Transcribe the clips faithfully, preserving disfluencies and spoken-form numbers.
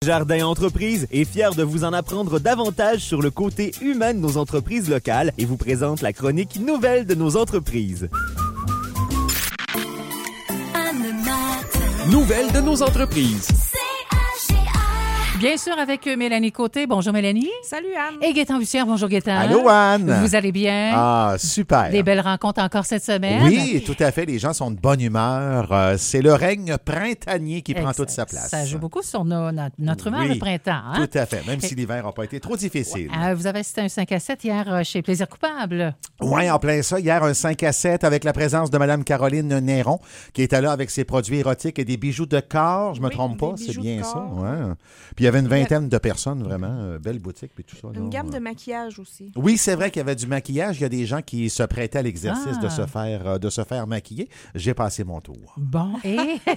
Jardin Entreprises est fier de vous en apprendre davantage sur le côté humain de nos entreprises locales et vous présente la chronique Nouvelles de nos entreprises. Nouvelles de nos entreprises. Bien sûr, avec Mélanie Côté. Bonjour, Mélanie. Salut, Anne. Et Gaétan Bussière. Bonjour, Gaétan. Allô, Anne. Vous allez bien? Ah, super. Des belles rencontres encore cette semaine? Oui, tout à fait. Les gens sont de bonne humeur. Euh, c'est le règne printanier qui prend Exact. toute sa place. Ça joue beaucoup sur nos, notre, notre humeur Oui, le printemps. Hein? Tout à fait, même si l'hiver n'a pas été trop difficile. Euh, vous avez assisté à un cinq à sept hier euh, chez Plaisir Coupable. Oui, en plein ça. Hier, un cinq à sept avec la présence de Mme Caroline Néron, qui était là avec ses produits érotiques et des bijoux de corps. Je me Oui, trompe pas, des c'est bijoux bien de ça. corps. Ouais. Puis il y avait une vingtaine de personnes, vraiment. Euh, belle boutique, puis tout ça. Une là. gamme de maquillage aussi. Oui, c'est vrai qu'il y avait du maquillage. Il y a des gens qui se prêtaient à l'exercice Ah. de se faire euh, de se faire maquiller. J'ai passé mon tour. Bon, et...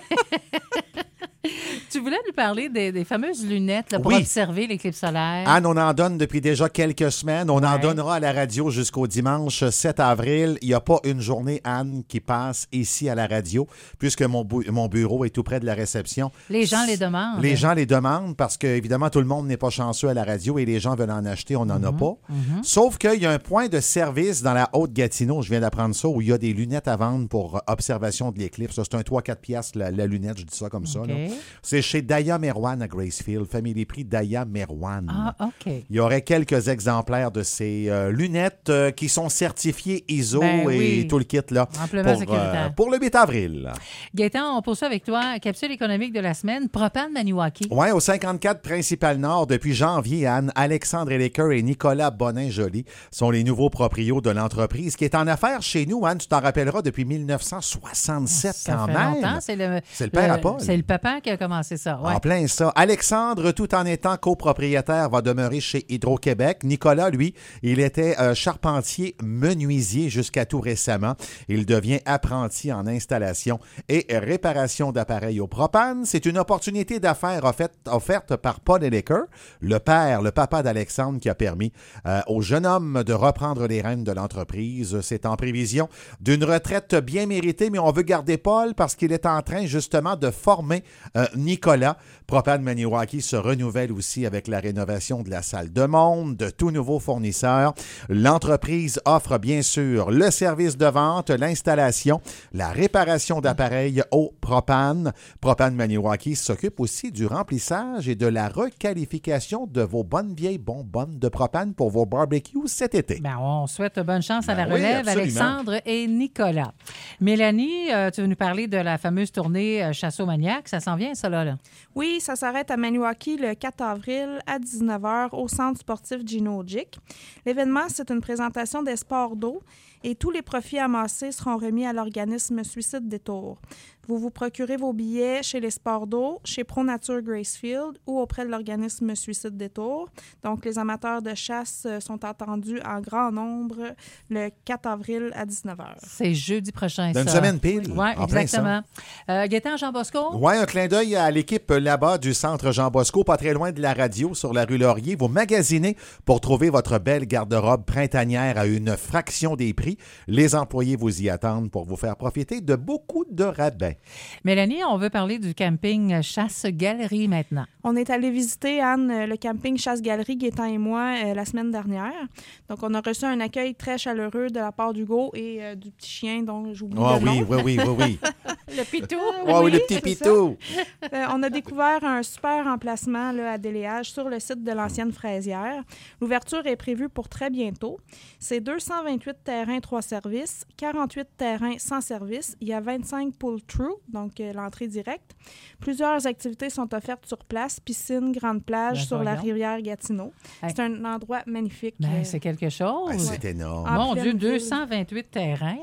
Tu voulais nous parler des, des fameuses lunettes là, pour Oui. observer l'éclipse solaire. Anne, on en donne depuis déjà quelques semaines. On en Ouais. donnera à la radio jusqu'au dimanche sept avril. Il n'y a pas une journée, Anne, qui passe ici à la radio, puisque mon, bu- mon bureau est tout près de la réception. Les gens les demandent. Les gens les demandent parce que, évidemment, tout le monde n'est pas chanceux à la radio et les gens veulent en acheter, on n'en a pas. Sauf qu'il y a un point de service dans la Haute-Gatineau, je viens d'apprendre ça, où il y a des lunettes à vendre pour observation de l'éclipse. Ça, c'est un trois à quatre piastres la, la lunette, je dis ça comme ça. OK. là. C'est chez Daya Merwan à Gracefield, Family Prix Daya Merwan. Ah, OK. Il y aurait quelques exemplaires de ces euh, lunettes euh, qui sont certifiées I S O Ben et oui. tout le kit là, Amplement pour, sécuritaire. pour le huit avril. Gaétan, on poursuit avec toi. Capsule économique de la semaine. Propane Maniwaki. Oui, au cinquante-quatre Principal Nord, depuis janvier, Anne, Alexandre Ellecker et Nicolas Bonin-Joly sont les nouveaux proprios de l'entreprise qui est en affaires chez nous, Anne, tu t'en rappelleras, depuis mille neuf cent soixante-sept Ça quand fait même. longtemps. C'est le, C'est le père à Paul. C'est le papa qui a commencé ça. Ouais. En plein ça. Alexandre, tout en étant copropriétaire, va demeurer chez Hydro-Québec. Nicolas, lui, il était euh, charpentier menuisier jusqu'à tout récemment. Il devient apprenti en installation et réparation d'appareils au propane. C'est une opportunité d'affaires offerte, offerte par Paul Ellecker, le père, le papa d'Alexandre, qui a permis euh, au jeune homme de reprendre les rênes de l'entreprise. C'est en prévision d'une retraite bien méritée, mais on veut garder Paul parce qu'il est en train justement de former euh, Nicolas. Propane Maniwaki se renouvelle aussi avec la rénovation de la salle de monde, de tout nouveaux fournisseurs. L'entreprise offre bien sûr le service de vente, l'installation, la réparation d'appareils au propane. Propane Maniwaki s'occupe aussi du remplissage et de la requalification de vos bonnes vieilles bonbonnes de propane pour vos barbecues cet été. Ben, on souhaite bonne chance à Ben la oui, relève, absolument. Alexandre et Nicolas. Mélanie, euh, tu veux nous parler de la fameuse tournée euh, Chasse-au-Maniac. Ça s'en vient, ça, là? là? Oui, ça s'arrête à Maniwaki le quatre avril à dix-neuf heures au centre sportif Gino Gic. L'événement, c'est une présentation des sports d'eau et tous les profits amassés seront remis à l'organisme Suicide Détour. Vous vous procurez vos billets chez les sports d'eau, chez ProNature Gracefield ou auprès de l'organisme Suicide Détour. Donc, les amateurs de chasse sont attendus en grand nombre le quatre avril à dix-neuf heures. C'est jeudi prochain, D'une ça. semaine pile. Oui, en plein ça. exactement. Euh, Gaétan, Jean-Bosco? Oui, un clin d'œil à l'équipe là-bas du centre Jean-Bosco, pas très loin de la radio, sur la rue Laurier. Vous magasinez pour trouver votre belle garde-robe printanière à une fraction des prix. Les employés vous y attendent pour vous faire profiter de beaucoup de rabais. Mélanie, on veut parler du camping Chasse-Galerie maintenant. On est allé visiter, Anne, le camping Chasse-Galerie, Gaétan et moi, euh, la semaine dernière. Donc, on a reçu un accueil très chaleureux de la part d'Hugo et euh, du petit chien dont j'oublie Ah le nom. oui, oui, oui, oui, oui. Le pitou? Ah oui, le Oui, petit c'est pitou. Euh, on a découvert un super emplacement là, à Déléage sur le site de l'ancienne fraisière. L'ouverture est prévue pour très bientôt. C'est deux cent vingt-huit terrains, trois services, quarante-huit terrains sans service. Il y a vingt-cinq pull-through, donc euh, l'entrée directe. Plusieurs activités sont offertes sur place, piscine, grande plage Ben, sur la voyons. rivière Gatineau. Hey. C'est un endroit magnifique. Ben, euh, c'est quelque chose. Ben, c'est énorme. En Mon pleine Dieu, ville. deux cent vingt-huit terrains.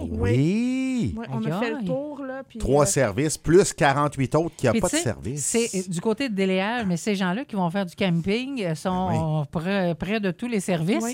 Oui. ouais, on a Aïe, fait aïe. le tour. Là, puis, Trois euh, services, plus quarante-huit autres qui n'ont Puis, pas tu de sais, service. C'est du côté de Déléage, mais ces gens-là qui vont faire du camping euh, sont près, près de tous les services, Ben Oui. là.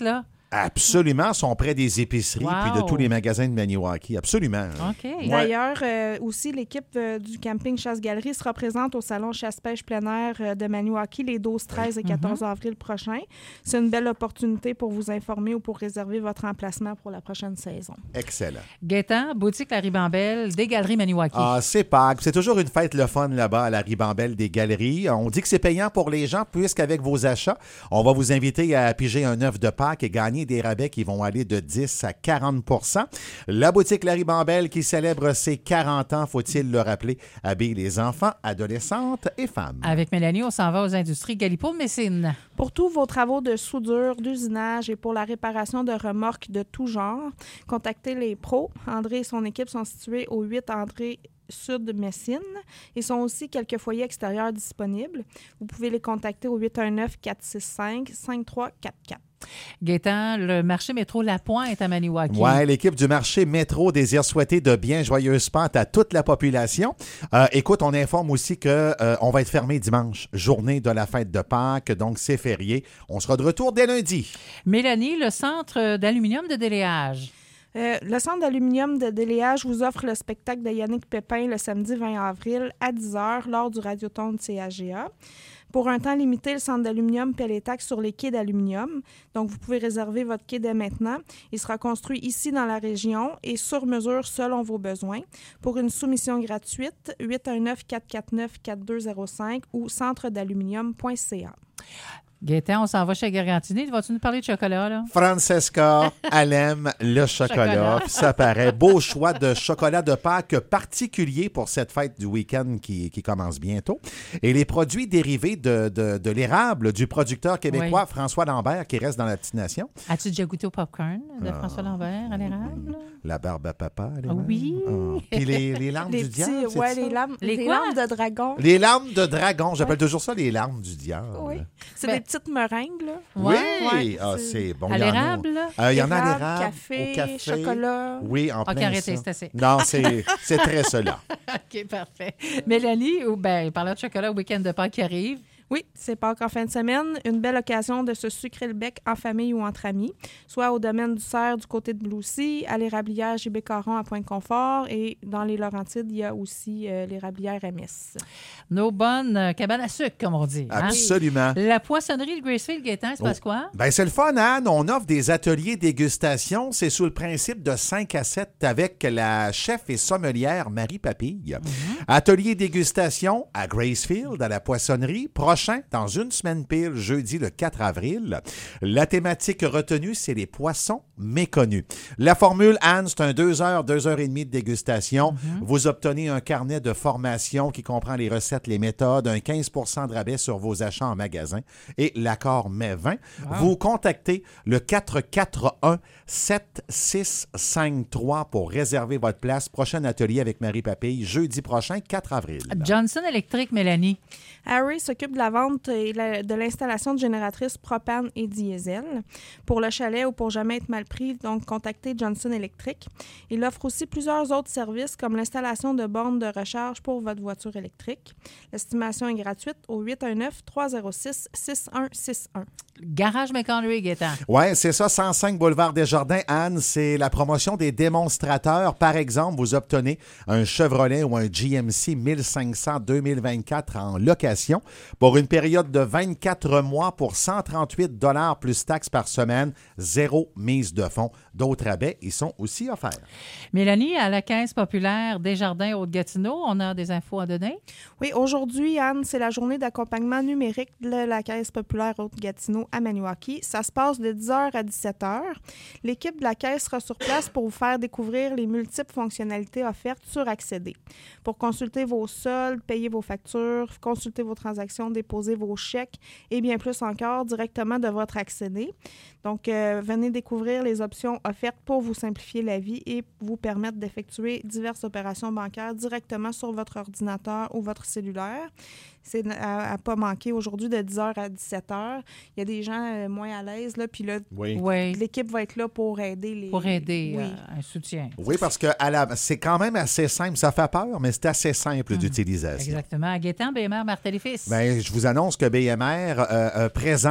Absolument, sont près des épiceries Wow. puis de tous les magasins de Maniwaki. Absolument. OK. Ouais. D'ailleurs, euh, aussi, l'équipe euh, du camping Chasse-Galerie sera présente au salon Chasse-Pêche plein air euh, de Maniwaki les douze, treize et quatorze avril prochains. C'est une belle opportunité pour vous informer ou pour réserver votre emplacement pour la prochaine saison. Excellent. Gaétan, boutique La Ribambelle, des Galeries Maniwaki. Ah, c'est Pâques. C'est toujours une fête le fun là-bas à la Ribambelle des Galeries. On dit que c'est payant pour les gens puisqu'avec vos achats, on va vous inviter à piger un œuf de Pâques et gagner des rabais qui vont aller de dix à quarante pour cent. La boutique La Ribambelle qui célèbre ses quarante ans, faut-il le rappeler, habille les enfants, adolescentes et femmes. Avec Mélanie, on s'en va aux industries Galipo-Messine. Pour tous vos travaux de soudure, d'usinage et pour la réparation de remorques de tout genre, contactez les pros. André et son équipe sont situés au huit André Sud Messine. Ils sont aussi quelques foyers extérieurs disponibles. Vous pouvez les contacter au huit un neuf, quatre six cinq, cinq trois quatre quatre. Gaétan, le marché métro Lapointe est à Maniwaki. Oui, l'équipe du marché métro désire souhaiter de bien joyeuses Pâques à toute la population. Euh, écoute, on informe aussi qu'on euh, va être fermé dimanche, journée de la fête de Pâques, donc c'est férié. On sera de retour dès lundi. Mélanie, le centre d'aluminium de déléage. Euh, le Centre d'aluminium de déléage vous offre le spectacle de Yannick Pépin le samedi vingt avril à dix heures lors du Radioton de C A G A. Pour un temps limité, le Centre d'aluminium paie les taxes sur les quais d'aluminium. Donc, vous pouvez réserver votre quai dès maintenant. Il sera construit ici dans la région et sur mesure selon vos besoins. Pour une soumission gratuite, huit un neuf, quatre quatre neuf, quatre deux zéro cinq ou centre d'aluminium point c a. Gaétan, on s'en va chez Gargantini. Vas-tu nous parler de chocolat, là? Francesca, elle aime le chocolat. Chocolat. Puis ça paraît. Beau choix de chocolat de Pâques particulier pour cette fête du week-end qui, qui commence bientôt. Et les produits dérivés de, de, de l'érable du producteur québécois Oui. François Lambert qui reste dans la petite nation. As-tu déjà goûté au popcorn de François Lambert à l'érable? La barbe à papa. les Ah mains. oui. Ah. Puis les, les larmes Les du petits, diable. c'est ouais, ça? les larmes, Les les quoi? larmes de dragon. Les larmes de dragon. J'appelle toujours ça les larmes du diable. Oui. C'est Ben- des petites meringues, là. Oui, Ouais, ah, c'est- c'est bon. À Il y en a- l'érable, là? Euh, Il y en a à Érable, l'érable, café, au café, chocolat. Oui, en OK, plein arrêtez, ça. c'est assez. Non, c'est c'est très cela. OK, parfait. Mélanie, ou ben, parlant de chocolat, au week-end de Pâques qui arrive. Oui, c'est Pâques en fin de semaine. Une belle occasion de se sucrer le bec en famille ou entre amis, soit au domaine du Cerf du côté de Bloussy, à l'érablière J B Caron à Pointe-Confort et dans les Laurentides, il y a aussi euh, l'érablière M S. Nos bonnes euh, cabanes à sucre, comme on dit. hein? Absolument. La poissonnerie de Gracefield, Gaétan, il se passe quoi? Ben, c'est le fun, Anne. On offre des ateliers dégustation. C'est sous le principe de cinq à sept avec la chef et sommelière Marie Papille. Atelier dégustation à Gracefield, à la poissonnerie. Prochain, dans une semaine pile, jeudi le quatre avril. La thématique retenue, c'est les poissons méconnus. La formule, Anne, c'est un deux heures, deux heures et demie de dégustation. Vous obtenez un carnet de formation qui comprend les recettes, les méthodes, un quinze pour cent de rabais sur vos achats en magasin et l'accord mai vingt. Vous contactez le quatre quatre un, sept six cinq trois pour réserver votre place. Prochain atelier avec Marie Papille, jeudi prochain, quatre avril. Johnson Electric, Mélanie. Harry s'occupe de la vente et la- de l'installation de génératrices propane et diesel. Pour le chalet ou pour jamais être mal pris, donc contactez Johnson Electric. Il offre aussi plusieurs autres services comme l'installation de bornes de recharge pour votre voiture électrique. L'estimation est gratuite au huit un neuf, trois zéro six, six un six un. Garage McHenry, Gaétan. Oui, c'est ça, cent cinq boulevard Desjardins. Anne, c'est la promotion des démonstrateurs. Par exemple, vous obtenez un Chevrolet ou un G M C mille cinq cents deux mille vingt-quatre en location pour une période de vingt-quatre mois pour cent trente-huit dollars plus taxes par semaine, zéro mise de fonds. D'autres rabais, ils sont aussi offerts. Mélanie, à la Caisse populaire Desjardins Haute-Gatineau, on a des infos à donner? Oui, aujourd'hui, Anne, c'est la journée d'accompagnement numérique de la Caisse populaire Haute-Gatineau à Maniwaki. Ça se passe de dix heures à dix-sept heures. L'équipe de la Caisse sera sur place pour vous faire découvrir les multiples fonctionnalités offertes sur Accéder. Pour consulter vos soldes, payer vos factures, consulter vos transactions, déposer vos chèques et bien plus encore directement de votre Accéder. Donc, euh, venez découvrir les options offertes pour vous simplifier la vie et vous permettre d'effectuer diverses opérations bancaires directement sur votre ordinateur ou votre cellulaire. C'est à ne pas manquer aujourd'hui de dix heures à dix-sept heures. Il y a des gens euh, moins à l'aise, là, puis là, Oui. Oui, l'équipe va être là pour aider les... pour aider, Oui. euh, un soutien. Oui, parce que à la- c'est quand même assez simple. Ça fait peur, mais c'est assez simple d'utilisation. Exactement. À Gaétan, B M R, Martel et Fils. Ben, je vous annonce que B M R euh, euh, présente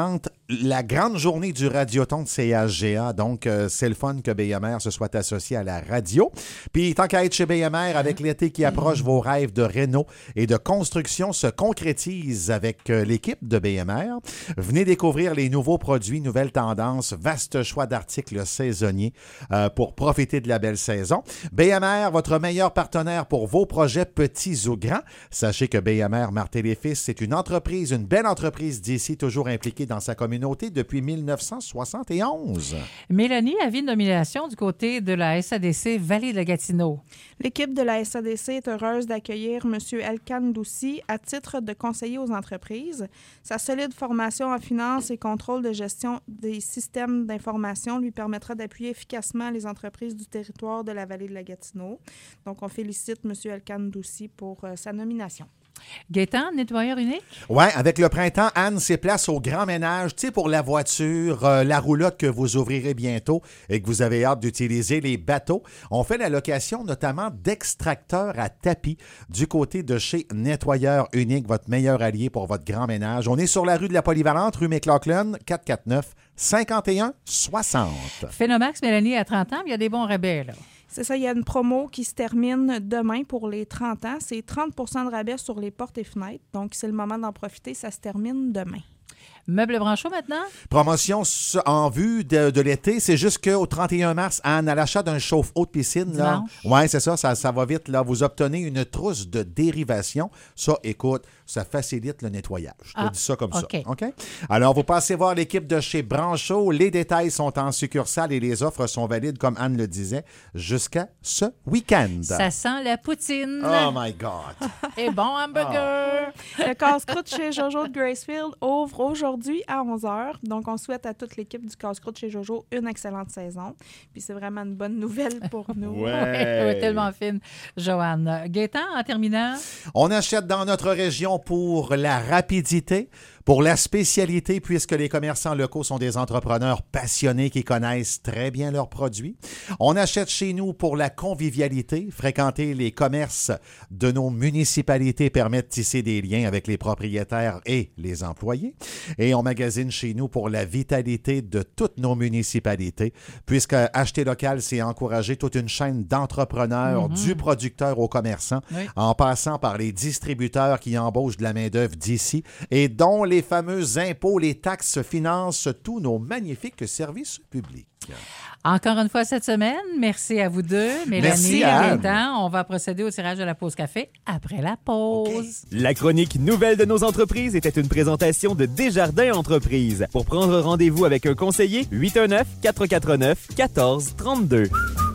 la grande journée du Radioton de C H G A. Donc, euh, c'est le fun que B M R se soit associé à la radio. Puis, tant qu'à être chez B M R, avec l'été qui approche, vos rêves de réno et de construction se concrétisent avec euh, l'équipe de B M R. Venez découvrir les nouveaux produits, nouvelles tendances, vaste choix d'articles saisonniers euh, pour profiter de la belle saison. B M R, votre meilleur partenaire pour vos projets petits ou grands. Sachez que B M R Martin et Fils, c'est une entreprise, une belle entreprise d'ici, toujours impliquée dans sa communauté depuis mille neuf cent soixante et onze. Mélanie avait une nomination du côté de la S A D C Vallée de la Gatineau. L'équipe de la S A D C est heureuse d'accueillir M. Elkan Doussi à titre de conseiller aux entreprises. Sa solide formation en finance et contrôle de gestion des systèmes d'information lui permettra d'appuyer efficacement les entreprises du territoire de la Vallée de la Gatineau. Donc, on félicite M. Elkan Doussi pour euh, sa nomination. Gaétan, nettoyeur unique? Oui, avec le printemps, Anne, c'est place au grand ménage, tu sais, pour la voiture, euh, la roulotte que vous ouvrirez bientôt et que vous avez hâte d'utiliser, les bateaux. On fait la location notamment d'extracteurs à tapis du côté de chez Nettoyeur Unique, votre meilleur allié pour votre grand ménage. On est sur la rue de la Polyvalente, rue McLaughlin, quatre cent quarante-neuf cinquante et un soixante. Phénomax, Mélanie, à trente ans, il y a des bons rabais, là. C'est ça, il y a une promo qui se termine demain pour les trente ans. C'est trente pour cent de rabais sur les portes et fenêtres. Donc, c'est le moment d'en profiter. Ça se termine demain. Meubles Branchot maintenant? Promotion en vue de, de l'été, c'est jusqu'au trente et un mars, Anne, à l'achat d'un chauffe-eau de piscine. Là. Oui, c'est ça, ça, ça va vite. Là. Vous obtenez une trousse de dérivation. Ça, écoute, ça facilite le nettoyage. Je te ah, dis ça comme okay. ça. OK? Alors, vous passez voir l'équipe de chez Branchot. Les détails sont en succursale et les offres sont valides, comme Anne le disait, jusqu'à ce week-end. Ça sent la poutine. Oh my God! Et bon hamburger! Oh. Le casse-croûte chez Jojo de Gracefield ouvre aujourd'hui à onze heures. Donc, on souhaite à toute l'équipe du casse-croûte chez Jojo une excellente saison. Puis, c'est vraiment une bonne nouvelle pour nous. Ouais. ouais, ouais, tellement fine, Joanne. Gaétan, en terminant? On achète dans notre région pour la rapidité, pour la spécialité, puisque les commerçants locaux sont des entrepreneurs passionnés qui connaissent très bien leurs produits. On achète chez nous pour la convivialité. Fréquenter les commerces de nos municipalités permet de tisser des liens avec les propriétaires et les employés. Et on magasine chez nous pour la vitalité de toutes nos municipalités, puisque acheter local, c'est encourager toute une chaîne d'entrepreneurs, mm-hmm. du producteur au commerçant, oui. en passant par les distributeurs qui embauchent de la main-d'œuvre d'ici et dont les fameux impôts, les taxes financent tous nos magnifiques services publics. Encore une fois cette semaine, merci à vous deux, Mélanie et Gaétan. On va procéder au tirage de la pause café après la pause. Okay. La chronique nouvelle de nos entreprises était une présentation de Desjardins Entreprises. Pour prendre rendez-vous avec un conseiller, huit un neuf, quatre quatre neuf, un quatre trois deux.